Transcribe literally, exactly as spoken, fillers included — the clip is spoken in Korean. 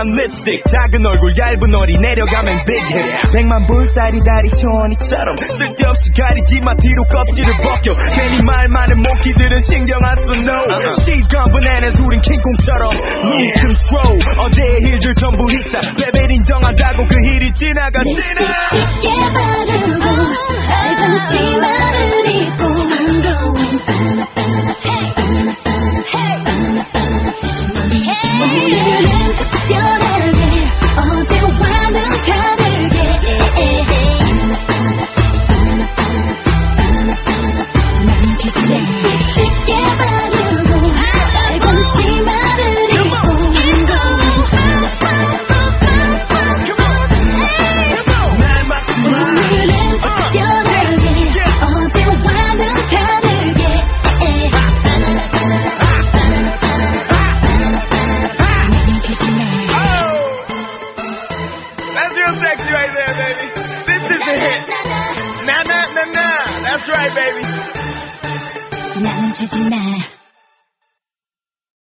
한 립스틱 작은 얼굴 얇은 허리 내려가면 big hit 백만 불짜리 다리 초원이처럼 쓸데없이 가리지마 뒤로 껍질을 벗겨 괜히 말 많은 모키들은 신경 안 써 no 시간 보내는 우린 킹콩처럼 lose control 어제의 힐들 전부 히사 레벨 인정한다고 그 힐이 지나가지나 쉽게 바르고 얇은 치마를 입고 I'm going 바나 바나 바나 바나 바나 오늘은 특별하게 어제와는 다르게 난 주제 쉽게 바르고 얇은 치마를 입고 I'm going 오늘은 특별하게 어제와는 다르게 That's real sexy right there, baby. This is the hit. Na na na na. That's right, baby. 나는 주지 마.